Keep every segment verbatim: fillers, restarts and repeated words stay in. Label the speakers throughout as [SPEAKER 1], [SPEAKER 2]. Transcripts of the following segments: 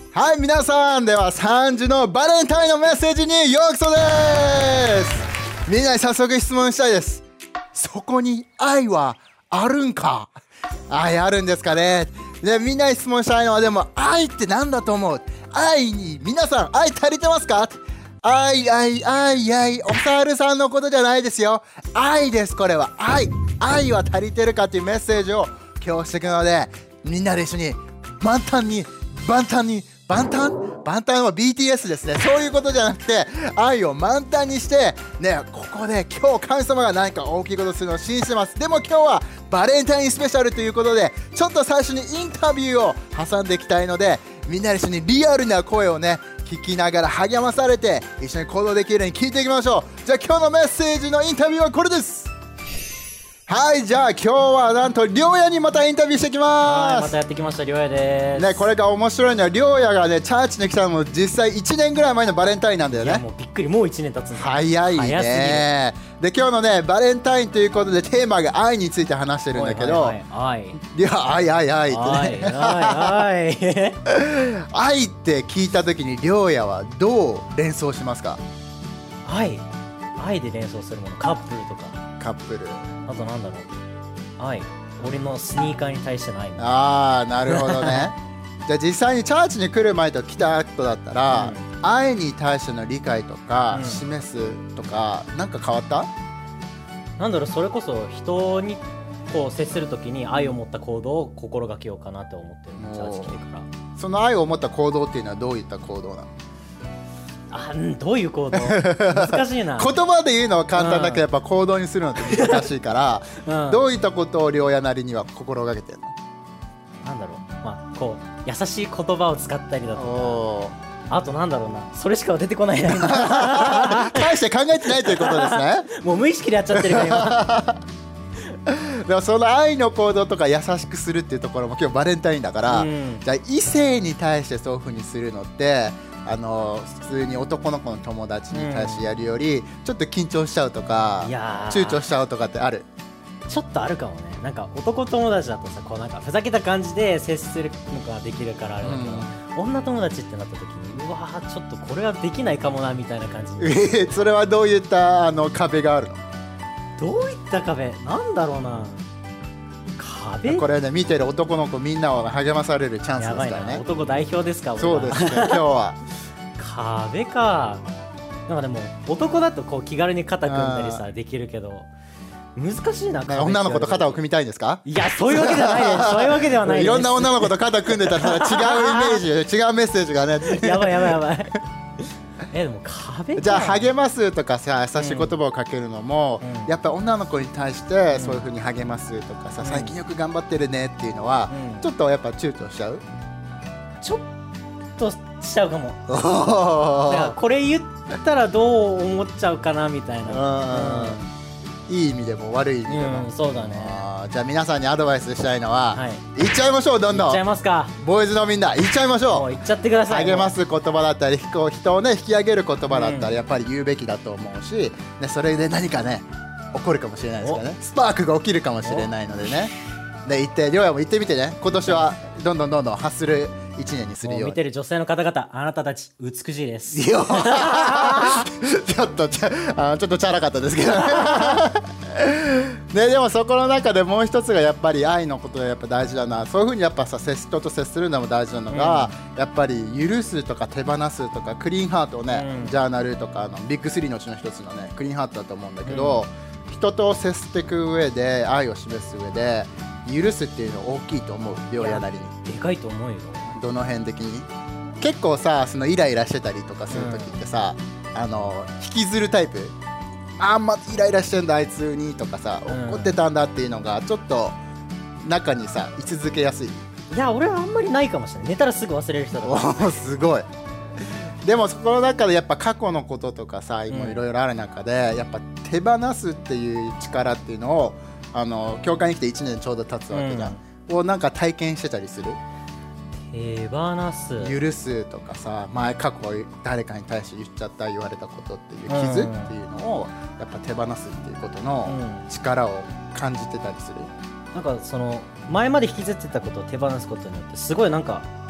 [SPEAKER 1] はい、皆さん、ではさんじのバレンタインのメッセージにようこそです。みんなに早速質問したいです。そこに愛はあるんか？愛あるんですかね。で、みんなに質問したいのは、でも愛って何だと思う？愛に皆さん愛足りてますか？愛愛愛愛、お猿さんのことじゃないですよ。愛です。これは愛。愛は足りてるかっていうメッセージを今日していくので、みんなで一緒に満タンに万端に万端万端は ビーティーエス ですね。そういうことじゃなくて、愛を満タンにしてね、ここで今日神様が何か大きいことするのを信じてます。でも今日はバレンタインスペシャルということで、ちょっと最初にインタビューを挟んでいきたいので、みんなで一緒にリアルな声をね聞きながら励まされて一緒に行動できるように聞いていきましょう。じゃあ今日のメッセージのインタビューはこれです。はい、じゃあ今日はなんとりょうやにまたインタビューしてきます。
[SPEAKER 2] はい、またやってきましたりょうやです
[SPEAKER 1] ね。これが面白いのは、りょうやがねチャーチに来たのも実際いちねんぐらい前のバレンタインなんだよね。
[SPEAKER 2] いやもうびっくり、もういちねん経つんだ。
[SPEAKER 1] 早いね。
[SPEAKER 2] 早すぎ
[SPEAKER 1] るで、今日のねバレンタインということでテーマが愛について話してるんだけど、
[SPEAKER 2] はいはいはい、
[SPEAKER 1] いや愛愛愛ってね、
[SPEAKER 2] 愛愛
[SPEAKER 1] 愛って聞いた時にりょうやはどう連想しますか？
[SPEAKER 2] 愛愛で連想するもの、カップルとか。
[SPEAKER 1] カップル、
[SPEAKER 2] あとなんだろう、愛、俺のスニーカーに対しての愛。
[SPEAKER 1] ああ、なるほどね。じゃあ実際にチャーチに来る前と来た後だったら、うん、愛に対しての理解とか、うん、示すとかなんか変わった？
[SPEAKER 2] なんだろう、それこそ人にこう接するときに愛を持った行動を心がけようかなって思ってる。チャーチ来てから。
[SPEAKER 1] その愛を持った行動っていうのはどういった行動なの？
[SPEAKER 2] あ、どういう行動？難しいな。
[SPEAKER 1] 言葉で言うのは簡単だけど、やっぱ行動にするのって難しいから、うん、どういったことをりょうやなりには心がけてるの？
[SPEAKER 2] なんだろう、まあこう優しい言葉を使ったりだとか、あとなんだろうな、それしか出てこないな。
[SPEAKER 1] 大して考えてないということですね。
[SPEAKER 2] もう無意識でやっちゃってるから
[SPEAKER 1] 今。でもその愛の行動とか優しくするっていうところも今日バレンタインだから、うん、じゃあ異性に対してそういう風にするのってあの普通に男の子の友達に対してやるより、うん、ちょっと緊張しちゃうとか躊躇しちゃうとかってある？
[SPEAKER 2] ちょっとあるかもね。なんか男友達だとさ、こうなんかふざけた感じで接するのができるからあれだけど、うん、女友達ってなった時にうわーちょっとこれはできないかもなみたいな感じに。
[SPEAKER 1] えー、それはどういったあの壁があるの？
[SPEAKER 2] どういった壁なんだろうな。壁
[SPEAKER 1] これね、見てる男の子みんなを励まされるチャンスですからね。
[SPEAKER 2] やばいな、男代表ですか？
[SPEAKER 1] そうですね、今日は
[SPEAKER 2] 壁か。なんかでも男だとこう気軽に肩組んだりさできるけど、難しいな。
[SPEAKER 1] 女の子と肩を組みたいんですか？
[SPEAKER 2] いや、そういうわけじゃないです。そういうわけではないです。
[SPEAKER 1] いろんな女の子と肩組んでたら違うイメージ違うメッセージがね。
[SPEAKER 2] やばいやばいやばい。え、でも壁か。
[SPEAKER 1] じゃあ励ますとかさ、優しい言葉をかけるのも、うん、やっぱ女の子に対してそういう風に励ますとかさ、うん、最近よく頑張ってるねっていうのは、うん、ちょっとやっぱ躊躇しちゃう？
[SPEAKER 2] ちょっとしちゃうかも。だからこれ言ったらどう思っちゃうかなみたいな、
[SPEAKER 1] うん、いい意味でも悪い意味でも、
[SPEAKER 2] うん、そうだね。
[SPEAKER 1] じゃあ皆さんにアドバイスしたいのは、はい、言っちゃいましょう。どんどん
[SPEAKER 2] 言っちゃいますか。
[SPEAKER 1] ボーイズのみんな言っちゃいましょう。
[SPEAKER 2] もう言っちゃってください。
[SPEAKER 1] 励ます言葉だったり人をね引き上げる言葉だったり、やっぱり言うべきだと思うし、ね、それで何かね起こるかもしれないですからね。スパークが起きるかもしれないのでね。で、言ってりょうやも言ってみてね。今年はどんどんどんどん発するいちねんにするように。
[SPEAKER 2] 見てる女性の方々、あなたたち美しいです。
[SPEAKER 1] いやちょっとちゃあちょっとチャラかったですけどね。ね、でもそこの中でもう一つがやっぱり愛のことがやっぱ大事だな。そういうふうにやっぱさ、人と接するのも大事なのが、うん、やっぱり許すとか手放すとかクリーンハートをね、うん、ジャーナルとかあのビッグスリーのうちの一つのねクリーンハートだと思うんだけど、うん、人と接していく上で愛を示す上で許すっていうの大きいと思う。りょうやなりに
[SPEAKER 2] でかいと思うよ。
[SPEAKER 1] どの辺的に？結構さ、そのイライラしてたりとかするときってさ、うん、あの引きずるタイプ？あんまイライラしてんだあいつにとかさ、怒ってたんだっていうのがちょっと中にさ居続けやすい？
[SPEAKER 2] いや、俺はあんまりないかもしれない。寝たらすぐ忘れる人だから。
[SPEAKER 1] すごい。でもそこの中でやっぱ過去のこととかさ、今いろいろある中で、うん、やっぱ手放すっていう力っていうのをあの教会に来ていちねんちょうど経つわけじゃん、うん、をなんか体験してたりする？
[SPEAKER 2] 手放す、
[SPEAKER 1] 許すとかさ、前過去誰かに対して言っちゃった言われたことっていう傷っていうのをやっぱ手放すっていうことの力を感じてたりする？
[SPEAKER 2] なんかその前まで引きずってたことを手放すことによってすごいなんか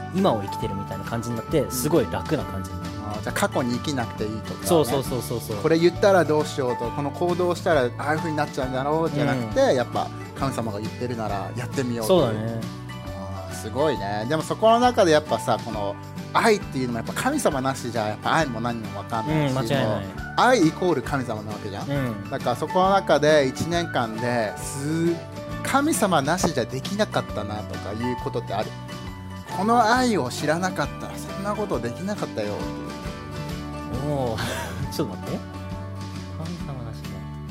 [SPEAKER 2] 今を生きてるみたいな感じになってすごい楽な感じになる。
[SPEAKER 1] あじゃあ過去に生きなくていいとか、ね、
[SPEAKER 2] そうそうそうそうそう。
[SPEAKER 1] これ言ったらどうしようとこの行動したらああいう風になっちゃうんだろうじゃなくて、うん、やっぱ神様が言ってるならやってみようと。
[SPEAKER 2] そうだね。
[SPEAKER 1] あすごいね。でもそこの中でやっぱさこの愛っていうのもやっぱ神様なしじゃやっぱ愛も何も分かんないし、うん、間違いない。愛イコール神様なわけじゃん、うん、だからそこの中でいちねんかんです神様なしじゃできなかったなとかいうことってある？この愛を知らなかったらそんなことできなかったよっていう。
[SPEAKER 2] おーちょっと待って、神様なし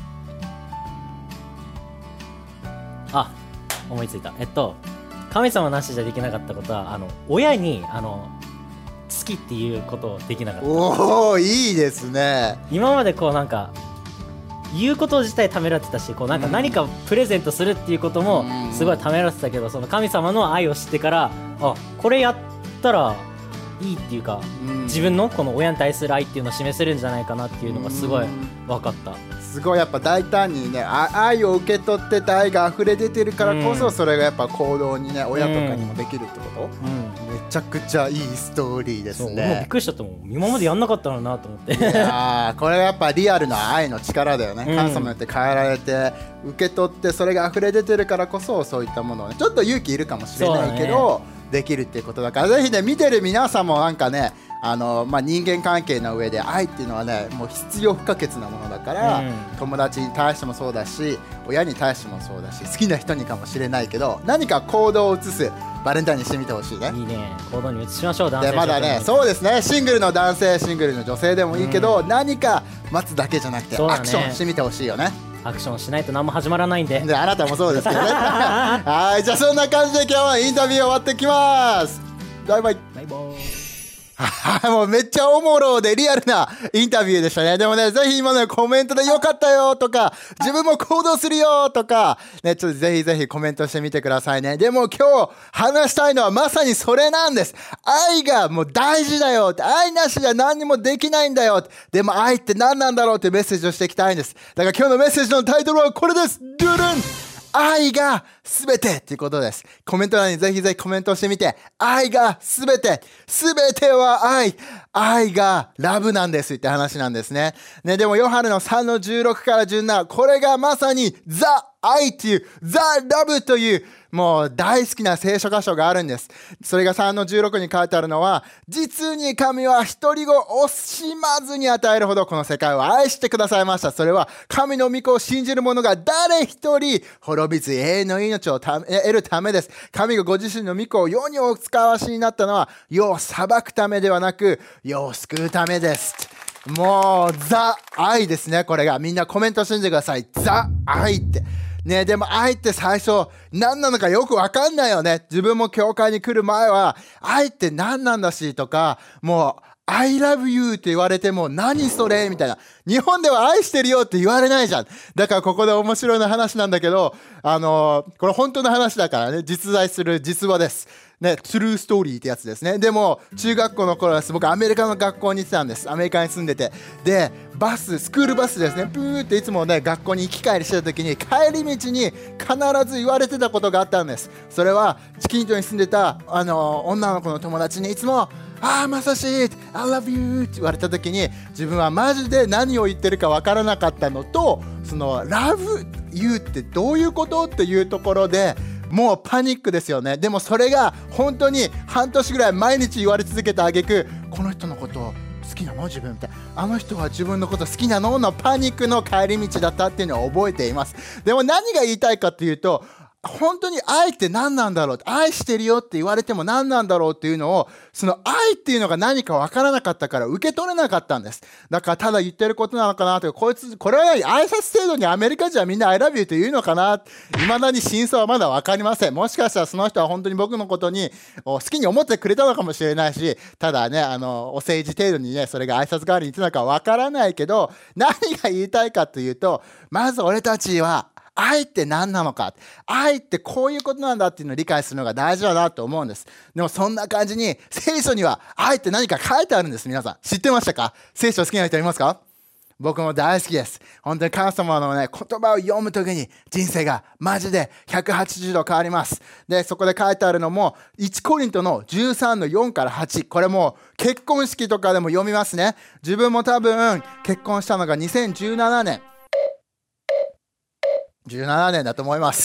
[SPEAKER 2] であ思いついた。えっと神様なしじゃできなかったことはあの親にあの好きっていうことをできなかった。
[SPEAKER 1] おおいいですね。
[SPEAKER 2] 今までこうなんか言うこと自体ためらってたし、こうなんか何かプレゼントするっていうこともすごいためらってたけど、その神様の愛を知ってからあこれやったらいいっていうか、自分のこの親に対する愛っていうのを示せるんじゃないかなっていうのがすごい分かった。
[SPEAKER 1] すごいやっぱ大胆にね愛を受け取ってて愛が溢れ出てるからこそそれがやっぱ行動にね親とかにもできるってこと、うんうん、めちゃくちゃいいストーリーですね。
[SPEAKER 2] もうびっくりしちゃったもん、今までやんなかったのなと思って。い
[SPEAKER 1] やこれがやっぱリアルな愛の力だよね、うん、神様によって変えられて受け取ってそれが溢れ出てるからこそそういったものを、ね、ちょっと勇気いるかもしれないけど、できるっていうことだからぜひね見てる皆さんもなんかねあの、まあ、人間関係の上で愛っていうのはねもう必要不可欠なものだから、うん、友達に対してもそうだし親に対してもそうだし好きな人にかもしれないけど何か行動を移すバレンタインにしてみてほしいね。
[SPEAKER 2] いいね、行動に移しましょう。男性
[SPEAKER 1] でまだねそうですねシングルの男性シングルの女性でもいいけど、うん、何か待つだけじゃなくて、ね、アクションしてみてほしいよね。
[SPEAKER 2] アクションしないと何も始まらないんで。
[SPEAKER 1] であなたもそうですけどね。はいじゃあそんな感じで今日はインタビュー終わってきます。バイバイ。
[SPEAKER 2] バイバイ。
[SPEAKER 1] もうめっちゃおもろでリアルなインタビューでしたね。でもね、ぜひ今のコメントでよかったよとか、自分も行動するよとか、ね、ちょっとぜひぜひコメントしてみてくださいね。でも今日話したいのはまさにそれなんです。愛がもう大事だよって、愛なしじゃ何にもできないんだよって。でも愛って何なんだろうってメッセージをしていきたいんです。だから今日のメッセージのタイトルはこれです。ドゥルン愛がすべてっていうことです。コメント欄にぜひぜひコメントしてみて、愛がすべて、すべては愛、愛がラブなんですって話なんですね。ね、でもヨハネのさんのじゅうろくからじゅうなな、これがまさにザ・愛っていう、ザ・ラブという、もう大好きな聖書箇所があるんです。それがさんのじゅうろくに書いてあるのは、実に神は一人子を惜しまずに与えるほどこの世界を愛してくださいました。それは神の御子を信じる者が誰一人滅びず永遠の命を得るためです。神がご自身の御子を世にお使わしになったのは世を裁くためではなく世を救うためです。もうザ愛ですね。これがみんなコメントしてみてください。ザ愛ってね、でも愛って最初何なのかよく分かんないよね。自分も教会に来る前は愛って何なんだしとか、もう I love you って言われても何それみたいな。日本では愛してるよって言われないじゃん。だからここで面白いな話なんだけど、あのー、これ本当の話だからね、実在する実話です。ね、トゥルーストーリーってやつですね。でも中学校の頃です。僕アメリカの学校に行ってたんです。アメリカに住んでて、でバススクールバスですね、プーっていつもね学校に行き帰りしてた時に帰り道に必ず言われてたことがあったんです。それは近所に住んでたあの女の子の友達にいつもあーまさし I love you って言われた時に自分はマジで何を言ってるか分からなかったのと、その love you ってどういうことっていうところでもうパニックですよね。でもそれが本当に半年ぐらい毎日言われ続けた挙句、この人のこと好きなの自分みたいな、あの人は自分のこと好きなののパニックの帰り道だったっていうのを覚えています。でも何が言いたいかっていうと、本当に愛って何なんだろう、愛してるよって言われても何なんだろうっていうのを、その愛っていうのが何か分からなかったから受け取れなかったんです。だからただ言ってることなのかなとか、こいつこれは挨拶程度にアメリカ人はみんな I love you って言うのかな、未だに真相はまだ分かりません。もしかしたらその人は本当に僕のことに好きに思ってくれたのかもしれないし、ただねあのお世辞程度にねそれが挨拶代わりに言ってたのか分からないけど、何が言いたいかというと、まず俺たちは愛って何なのか、愛ってこういうことなんだっていうのを理解するのが大事だなと思うんです。でもそんな感じに聖書には愛って何か書いてあるんです。皆さん知ってましたか？聖書好きな人いますか？僕も大好きです。 本当に神様のね、言葉を読むときに人生がマジでひゃくはちじゅうど変わります。で、そこで書いてあるのも、いちコリントのじゅうさんのよんからはち。これも結婚式とかでも読みますね。自分も多分結婚したのがにせんじゅうななねん。じゅうななねんだと思います。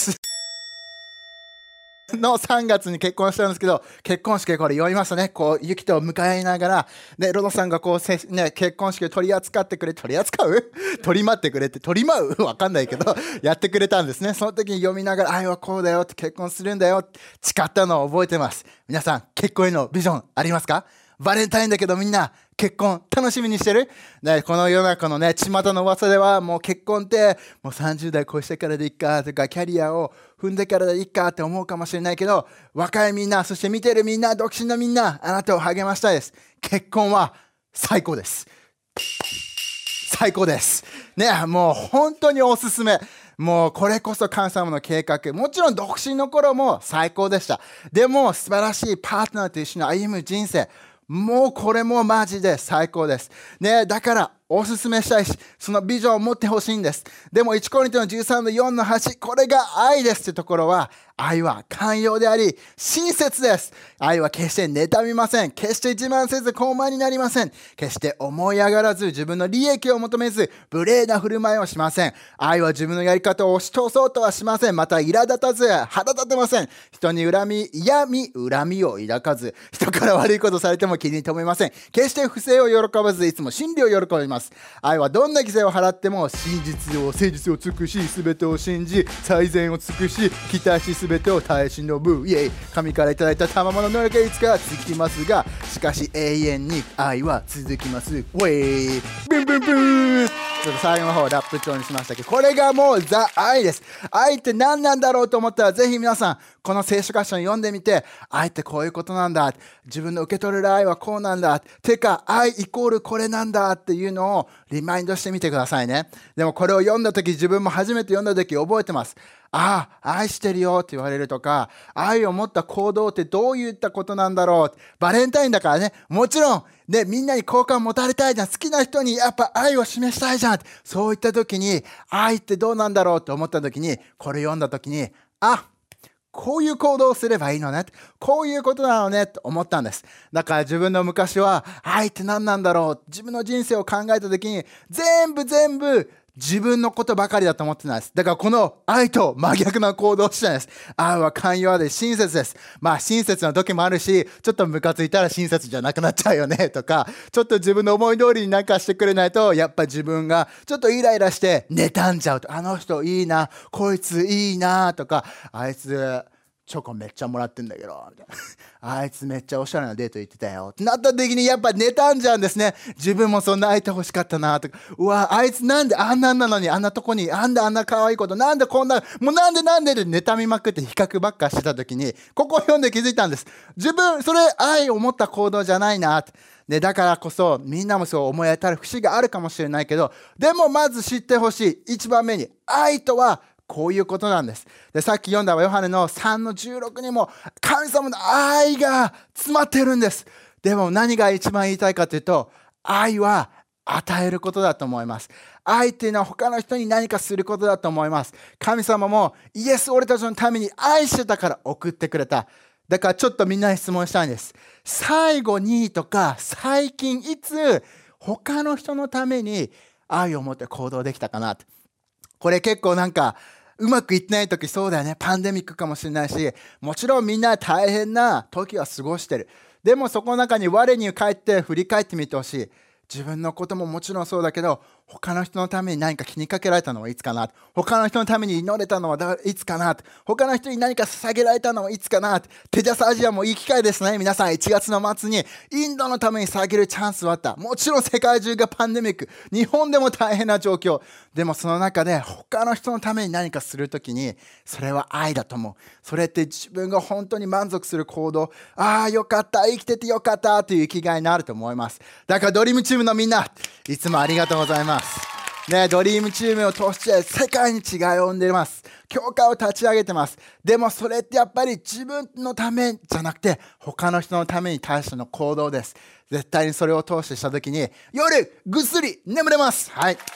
[SPEAKER 1] のさんがつに結婚したんですけど、結婚式これ読みましたね。こう、雪と向かいながら、で、ロドさんがこう、せね、結婚式を取り扱ってくれ、取り扱う取り待ってくれって、取り舞うわかんないけど、やってくれたんですね。その時に読みながら、愛はこうだよって、結婚するんだよって誓ったのを覚えてます。皆さん、結婚へのビジョンありますか？バレンタインだけどみんな結婚楽しみにしてる？ね、この世の中のね、巷の噂ではもう結婚ってもうさんじゅうだい越してからでいいかとか、キャリアを踏んでからでいいかって思うかもしれないけど、若いみんな、そして見てるみんな、独身のみんな、あなたを励ましたいです。結婚は最高です。最高です。ね、もう本当におすすめ。もうこれこそ神様の計画。もちろん独身の頃も最高でした。でも素晴らしいパートナーと一緒に歩む人生。もうこれもマジで最高です。ね、だからおすすめしたいし、そのビジョンを持ってほしいんです。でもいちコリントのじゅうさんのよんのはち、これが愛ですってところは、愛は寛容であり、親切です。愛は決して妬みません。決して自慢せず高慢になりません。決して思い上がらず、自分の利益を求めず、無礼な振る舞いをしません。愛は自分のやり方を押し通そうとはしません。また苛立たず、腹立てません。人に恨み、嫌味、恨みを抱かず、人から悪いことされても気に留めません。決して不正を喜ばず、いつも真理を喜びます。愛はどんな犠牲を払っても真実を、誠実を尽くし、全てを信じ、最善を尽くし、期待し全てを耐え忍ぶ。イエイ。神からいただいた賜物の能力がいつか尽きますが、しかし永遠に愛は続きます。ウェイブンブンブン。ちょっと最後の方ラップ調にしましたけど、これがもうザ・愛です。愛って何なんだろうと思ったら、ぜひ皆さんこの聖書箇所に読んでみて、愛ってこういうことなんだ、自分の受け取れる愛はこうなんだ、てか愛イコールこれなんだっていうのをリマインドしてみてくださいね。でもこれを読んだ時、自分も初めて読んだ時覚えてます。ああ、愛してるよって言われるとか、愛を持った行動ってどういったことなんだろう。バレンタインだからね、もちろんね、みんなに好感持たれたいじゃん。好きな人にやっぱ愛を示したいじゃん。そういった時に、愛ってどうなんだろうと思った時に、これ読んだ時に、あ、こういう行動をすればいいのね。こういうことなのねと思ったんです。だから自分の昔は愛って何なんだろう。自分の人生を考えた時に全部全部自分のことばかりだと思ってないです。だからこの愛と真逆な行動をしたんです。愛は寛容で親切です。まあ親切な時もあるし、ちょっとムカついたら親切じゃなくなっちゃうよねとか、ちょっと自分の思い通りになんかしてくれないと、やっぱ自分がちょっとイライラして妬んじゃうと、あの人いいな、こいついいなとか、あいつチョコめっちゃもらってんだけどみたいな、あいつめっちゃおしゃれなデート行ってたよってなった時に、やっぱ妬んじゃうんですね。自分もそんな相手欲しかったなとか、うわあいつなんであんなんなのにあんなとこにあんであんな可愛いこと、なんでこんなもうなんでなんでで妬みまくって比較ばっかしてた時に、ここを読んで気づいたんです。自分それ愛を持った行動じゃないなって。でだからこそみんなもそう思い当たる節があるかもしれないけど、でもまず知ってほしい一番目に、愛とはこういうことなんです。で、さっき読んだヨハネのさんのじゅうろくにも神様の愛が詰まってるんです。でも何が一番言いたいかというと、愛は与えることだと思います。愛っていうのは他の人に何かすることだと思います。神様もイエス俺たちのために愛してたから送ってくれた。だからちょっとみんなに質問したいんです。最後にとか最近いつ他の人のために愛を持って行動できたかなって。これ結構なんかうまくいってない時、そうだよね、パンデミックかもしれないし、もちろんみんな大変な時は過ごしてる。でもそこの中に我に返って振り返ってみてほしい。自分のことももちろんそうだけど、他の人のために何か気にかけられたのはいつかな、他の人のために祈れたのはいつかな、他の人に何か捧げられたのはいつかな。テジャスアジアもいい機会ですね。皆さんいちがつの末にインドのために捧げるチャンスはあった。もちろん世界中がパンデミック、日本でも大変な状況。でもその中で他の人のために何かするときに、それは愛だと思う。それって自分が本当に満足する行動、ああよかった、生きててよかったという生きがいになると思います。だからドリームチームのみんな、いつもありがとうございます。ね、ドリームチームを通して世界に違いを生んでいます。教会を立ち上げてます。でもそれってやっぱり自分のためじゃなくて、他の人のために対しての行動です。絶対にそれを通してしたときに、夜ぐっすり眠れます。はい。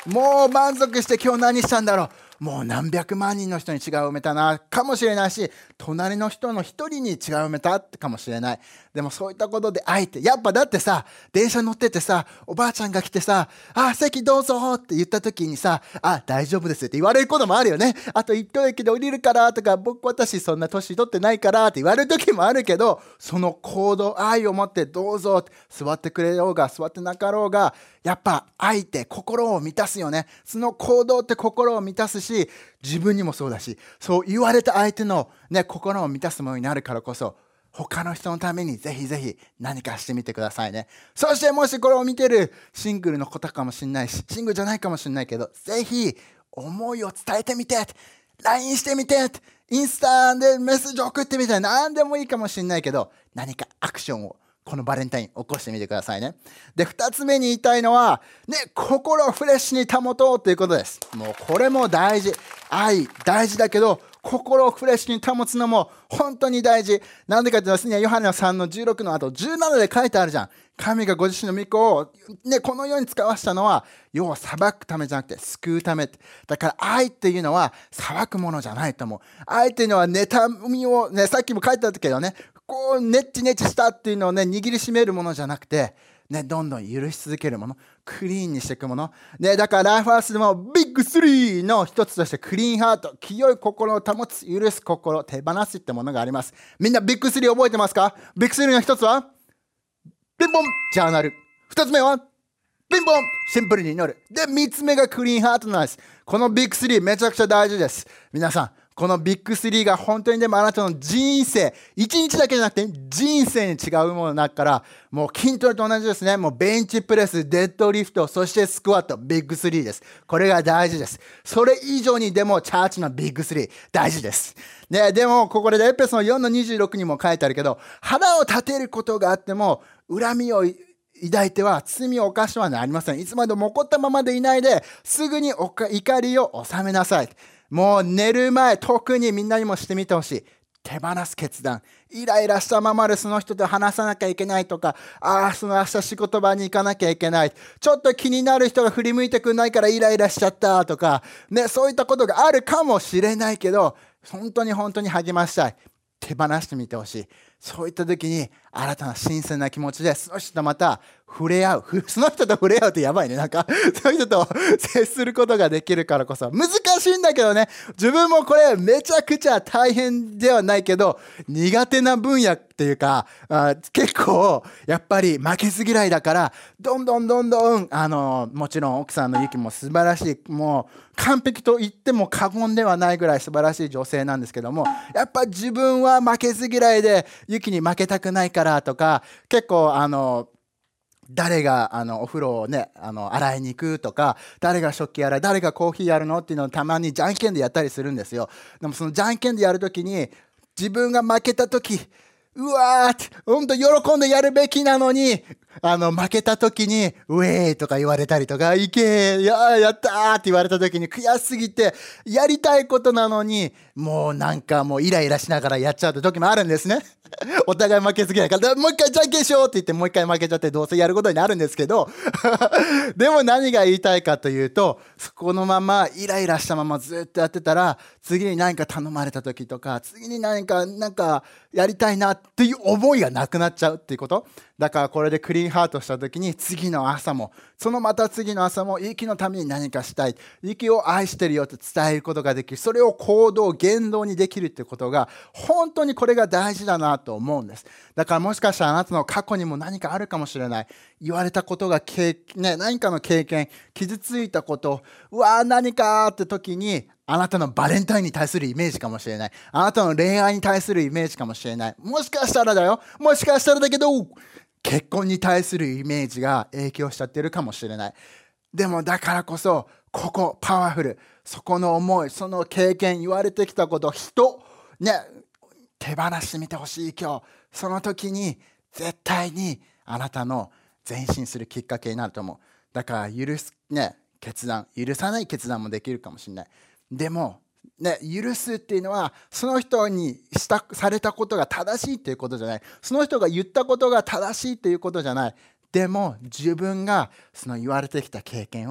[SPEAKER 1] もう満足して今日何したんだろう、もう何百万人の人に血が埋めたなかもしれないし、隣の人の一人に血が埋めたかもしれない。でもそういったことで愛ってやっぱだってさ、電車乗っててさ、おばあちゃんが来てさ、あ席どうぞって言った時にさ、あ大丈夫ですって言われることもあるよね。あと一駅で降りるからとか、僕私そんな年取ってないからって言われる時もあるけど、その行動愛を持ってどうぞって座ってくれようが座ってなかろうが、やっぱ愛って心を満たすよね。その行動って心を満たすし、自分にもそうだし、そう言われた相手の、ね、心を満たすものになるからこそ、他の人のためにぜひぜひ何かしてみてくださいね。そしてもしこれを見てるシングルの方かもしれないし、シングルじゃないかもしれないけど、ぜひ思いを伝えてみて、ライン してみて、インスタでメッセージ送ってみて、何でもいいかもしれないけど、何かアクションをこのバレンタイン起こしてみてくださいね。で、ふたつめに言いたいのは、ね、心をフレッシュに保とうということです。もうこれも大事。愛大事だけど、心をフレッシュに保つのも本当に大事。なんでかというと、ヨハネさんのじゅうろくの後じゅうななで書いてあるじゃん。神がご自身の御子を、ね、この世に使わしたのは、要は裁くためじゃなくて救うため。だから愛っていうのは裁くものじゃないと思う。愛っていうのは妬みを、ね、さっきも書いてあったけどね、こうネッチネチしたっていうのをね、握りしめるものじゃなくて、ね、どんどん許し続けるもの、クリーンにしていくもの、ね、だからライフハウスでもビッグスリーの一つとしてクリーンハート、清い心を保つ、許す心、手放すってものがあります。みんなビッグスリー覚えてますか？ビッグスリーの一つはピンポンジャーナル、二つ目はピンポンシンプルに祈る、で三つ目がクリーンハートなんです。このビッグスリーめちゃくちゃ大事です。皆さん、このビッグスリーが本当にでもあなたの人生、一日だけじゃなくて人生に違うものになるから、もう筋トレと同じですね。もうベンチプレス、デッドリフト、そしてスクワット、ビッグスリーです。これが大事です。それ以上にでもチャーチのビッグスリー大事です。ね、でもここでエペソのよんのにじゅうろくにも書いてあるけど、腹を立てることがあっても恨みを抱いては罪を犯してはなりません。いつまでも怒ったままでいないで、すぐに怒りを収めなさい。もう寝る前、特にみんなにもしてみてほしい。手放す決断。イライラしたままでその人と話さなきゃいけないとか、ああ、その明日仕事場に行かなきゃいけない。ちょっと気になる人が振り向いてくれないからイライラしちゃったとか、ね、そういったことがあるかもしれないけど、本当に本当に励ましたい。手放してみてほしい。そういった時に新たな新鮮な気持ちでその人とまた触れ合う、その人と触れ合うってやばいね、なんかそういう人と接することができるからこそ難しいんだけどね、自分もこれめちゃくちゃ大変ではないけど苦手な分野っていうか、あ結構やっぱり負けず嫌いだから、どんどんどんどんあのもちろん奥さんのユキも素晴らしい、もう完璧と言っても過言ではないぐらい素晴らしい女性なんですけども、やっぱ自分は負けず嫌いでユキに負けたくないからとか、結構あの誰があのお風呂をねあの洗いに行くとか、誰が食器洗い、誰がコーヒーやるのっていうのをたまにじゃんけんでやったりするんですよ。でもそのじゃんけんでやるときに自分が負けたとき、うわーって本当喜んでやるべきなのに、あの負けた時にウェーとか言われたりとか、いけー、やーやったーって言われた時に悔しすぎてやりたいことなのにもうなんかもうイライラしながらやっちゃうって時もあるんですねお互い負けず嫌いから、もう一回じゃんけんしようって言ってもう一回負けちゃってどうせやることになるんですけどでも何が言いたいかというと、そこのままイライラしたままずっとやってたら、次に何か頼まれた時とか、次に何かなんかやりたいなっていう思いがなくなっちゃうっていうこと。だからこれでクリーンハートした時に次の朝もそのまた次の朝もユキのために何かしたい、ユキを愛してるよって伝えることができる、それを行動言動にできるってことが本当にこれが大事だなと思うんです。だからもしかしたらあなたの過去にも何かあるかもしれない。言われたことが、ね、何かの経験、傷ついたこと、うわー何かって時にあなたのバレンタインに対するイメージかもしれない。あなたの恋愛に対するイメージかもしれない。もしかしたらだよ。もしかしたらだけど、結婚に対するイメージが影響しちゃってるかもしれない。でもだからこそ、ここパワフル。そこの思い、その経験、言われてきたこと、人、ね、手放してみてほしい今日。その時に絶対にあなたの前進するきっかけになると思う。だから許す、ね、決断、許さない決断もできるかもしれない。でも、ね、許すっていうのはその人にしたされたことが正しいっていうことじゃない。その人が言ったことが正しいっていうことじゃない。でも自分がその言われてきた経験を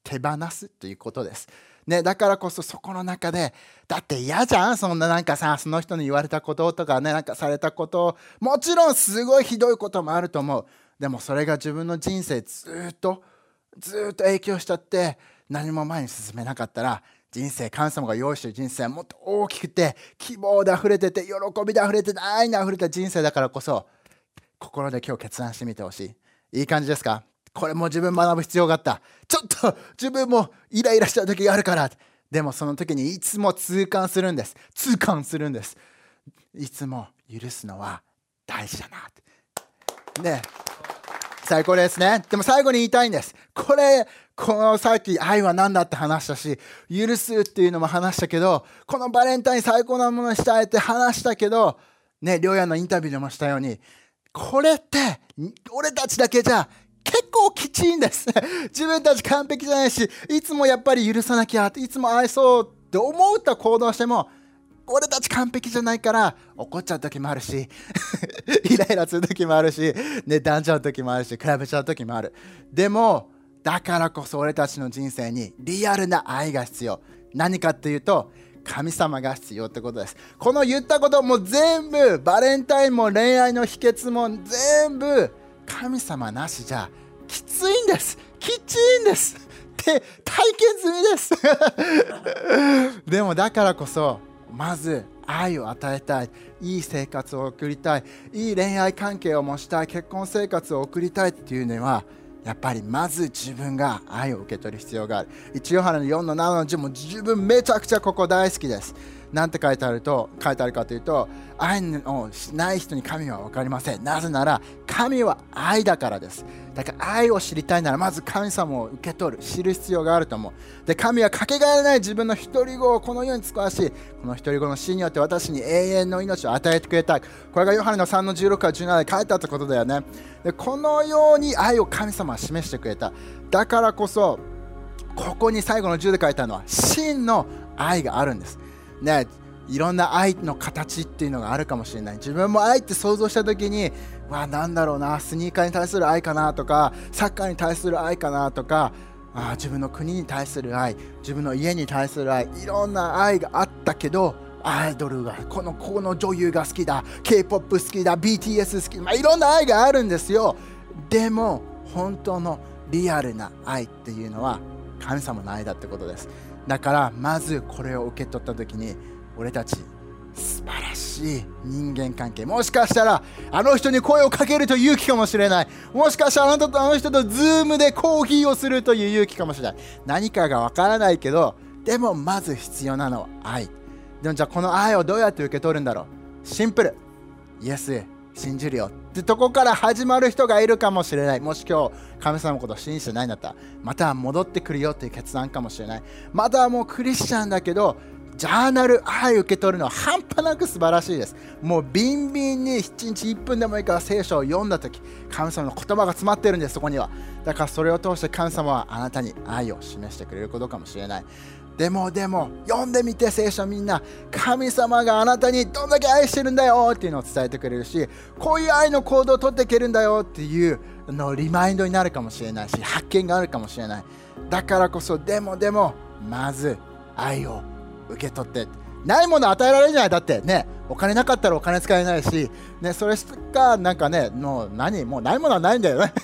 [SPEAKER 1] 手放すということです。ね、だからこそそこの中で、だって嫌じゃん、そんななんかさ、その人に言われたこととかね、なんかされたこと、もちろんすごいひどいこともあると思う。でもそれが自分の人生ずっとずっと影響しちゃって何も前に進めなかったら、人生、神様が用意している人生はもっと大きくて希望で溢れてて喜びで溢れてて愛に溢れた人生だからこそ、心で今日決断してみてほしい。いい感じですか？これも自分学ぶ必要があった。ちょっと自分もイライラした時があるから。でもその時にいつも痛感するんです。痛感するんです。いつも許すのは大事だな。ね、最高ですね。でも最後に言いたいんです。これ、このさっき愛は何だって話したし、許すっていうのも話したけど、このバレンタイン最高なものにしたいって話したけど、ね、りょうやのインタビューでもしたように、これって俺たちだけじゃ結構きちいんです。自分たち完璧じゃないし、いつもやっぱり許さなきゃって、いつも愛そうって思った行動しても、俺たち完璧じゃないから怒っちゃう時もあるしイライラする時もあるし、ね、だんじゃう時もあるし、比べちゃう時もある。でもだからこそ俺たちの人生にリアルな愛が必要。何かっていうと、神様が必要ってことです。この言ったことも全部、バレンタインも恋愛の秘訣も全部神様なしじゃきついんです。きちいんですって体験済みですでもだからこそ、まず愛を与えたい、いい生活を送りたい、いい恋愛関係を持ちたい、結婚生活を送りたいっていうのは、やっぱりまず自分が愛を受け取る必要がある。いちヨハネのよんのななのじゅうも自分めちゃくちゃここ大好きです。なんて書いてあると書いてあるかというと、愛をしない人に神は分かりません。なぜなら神は愛だからです。だから愛を知りたいならまず神様を受け取る、知る必要があると思う。で、神はかけがえのない自分の独り子をこの世に使わし、この独り子の死によって私に永遠の命を与えてくれた。これがヨハネのさんのじゅうろくからじゅうななで書いてあったことだよね。で、このように愛を神様は示してくれた。だからこそここに最後のじゅうで書いてあるのは真の愛があるんですね。いろんな愛の形っていうのがあるかもしれない。自分も愛って想像した時に、わあなんだろうな、スニーカーに対する愛かなとか、サッカーに対する愛かなとか、あ自分の国に対する愛、自分の家に対する愛、いろんな愛があったけど、アイドルがこのこの女優が好きだ、 K-ポップ 好きだ、 ビーティーエス 好き、まあ、いろんな愛があるんですよ。でも本当のリアルな愛っていうのは神様の愛だってことです。だからまずこれを受け取った時に、俺たち素晴らしい人間関係、もしかしたらあの人に声をかけると勇気かもしれない。もしかしたらあなたとあの人とズームでコーヒーをするという勇気かもしれない。何かがわからないけど、でもまず必要なのは愛。でもじゃあこの愛をどうやって受け取るんだろう。シンプル、イエス信じるよってとこから始まる人がいるかもしれない。もし今日神様のことを信じてないんだったら、また戻ってくるよっていう決断かもしれない。またもうクリスチャンだけどジャーナル愛を受け取るのは半端なく素晴らしいです。もうビンビンにいちにちいっぷんでもいいから聖書を読んだとき、神様の言葉が詰まってるんです。そこにはだからそれを通して神様はあなたに愛を示してくれることかもしれない。でもでも読んでみて、聖書みんな、神様があなたにどんだけ愛してるんだよっていうのを伝えてくれるし、こういう愛の行動をとっていけるんだよっていうのリマインドになるかもしれないし、発見があるかもしれない。だからこそでもでもまず愛を受け取って、ないもの与えられるじゃない。だってね、お金なかったらお金使えないし、ね、それしかなんかね、もう何もうないものはないんだよね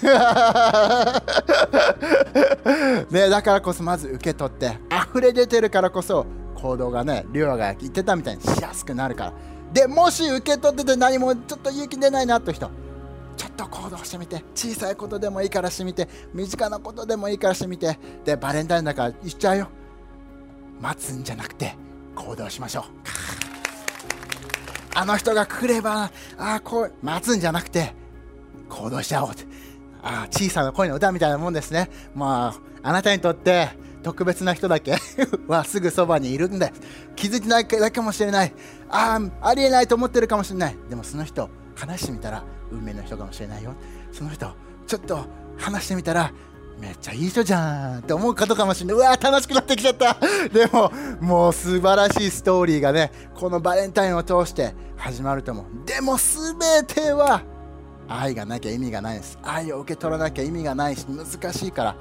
[SPEAKER 1] ね、だからこそまず受け取って、溢れ出てるからこそ行動がね、リュウが言ってたみたいにしやすくなるから。でもし受け取ってて何もちょっと勇気出ないなって人、ちょっと行動してみて、小さいことでもいいからしてみて、身近なことでもいいからしてみて。で、バレンタインだから言っちゃうよ、待つんじゃなくて行動しましょう。あの人が来れば、あこう待つんじゃなくて行動しちゃおうって、あ小さな恋の歌みたいなもんですね。まああなたにとって特別な人だけはすぐそばにいるんで、気づいてないだけかもしれない。あありえないと思ってるかもしれない。でもその人話してみたら運命の人かもしれないよ。その人ちょっと話してみたらめっちゃいい人じゃんって思うことかもしれない。うわー楽しくなってきちゃったでももう素晴らしいストーリーがね、このバレンタインを通して始まると思う。でも全ては愛がなきゃ意味がないです。愛を受け取らなきゃ意味がないし難しいから、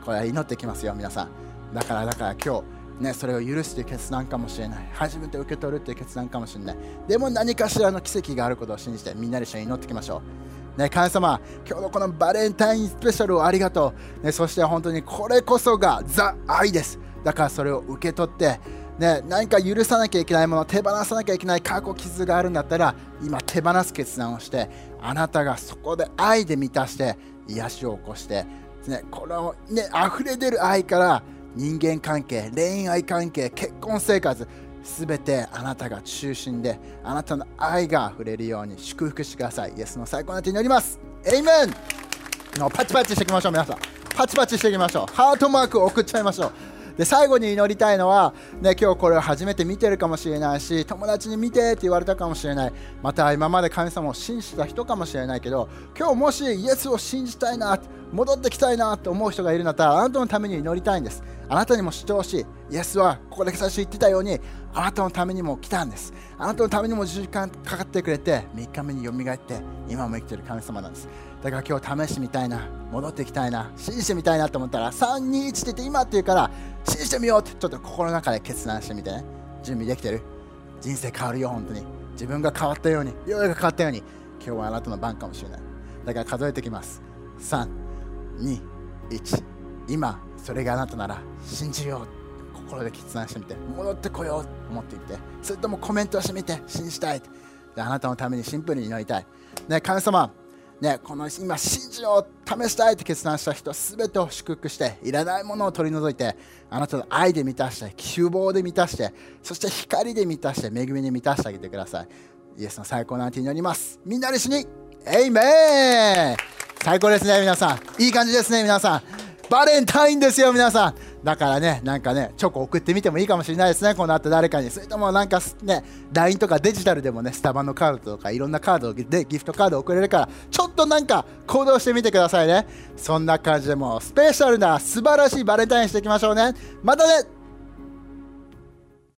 [SPEAKER 1] これは祈っていきますよ皆さん。だからだから今日ね、それを許すという決断かもしれない、初めて受け取るという決断かもしれない。でも何かしらの奇跡があることを信じてみんなで一緒に祈っていきましょうね。神様、今日のこのバレンタインスペシャルをありがとう、ね、そして本当にこれこそがザ・愛です。だからそれを受け取ってね、何か許さなきゃいけないもの、手放さなきゃいけない過去傷があるんだったら今手放す決断をして、あなたがそこで愛で満たして癒しを起こして、ね、このね溢れ出る愛から人間関係、恋愛関係、結婚生活、すべてあなたが中心で、あなたの愛が溢れるように祝福してください。イエスの最高な手に祈ります。エイメン。のパチパチしていきましょう。皆さんパチパチしていきましょう。ハートマークを送っちゃいましょう。で最後に祈りたいのは、ね、今日これを初めて見てるかもしれないし、友達に見てって言われたかもしれない、また今まで神様を信じた人かもしれないけど、今日もしイエスを信じたいな、戻ってきたいなと思う人がいるんだったら、あなたのために祈りたいんです。あなたにも知ってほしい。イエスはここで最初言ってたように、あなたのためにも来たんです。あなたのためにも十字架かかってくれて、みっかめによみがえって今も生きている神様なんです。だから今日試してみたいな、戻ってきたいな、信じてみたいなと思ったら、さんにいちって言って今って言うから信じてみようってちょっと心の中で決断してみてね。準備できてる？人生変わるよ。本当に自分が変わったように、世が変わったように、今日はあなたの番かもしれない。だから数えてきます。さん、に、いち。今それがあなたなら信じよう、心で決断してみて、戻ってこようと思ってみて、それともコメントしてみて、信じたい。であなたのためにシンプルに祈りたい、ね、神様、ね、この今信じよう、試したいって決断した人すべてを祝福して、いらないものを取り除いて、あなたの愛で満たして、希望で満たして、そして光で満たして、恵みで満たしてあげてください。イエスの最高な手に祈ります。みんなで一緒にエイメン。最高ですね皆さん、いい感じですね皆さん。バレンタインですよ皆さん。だからね、なんかね、チョコ送ってみてもいいかもしれないですね、この後誰かに。それともなんかね、ライン とかデジタルでもね、スタバのカードとかいろんなカードでギフトカード送れるから、ちょっとなんか行動してみてくださいね。そんな感じでもうスペシャルな素晴らしいバレンタインしていきましょうね。またね。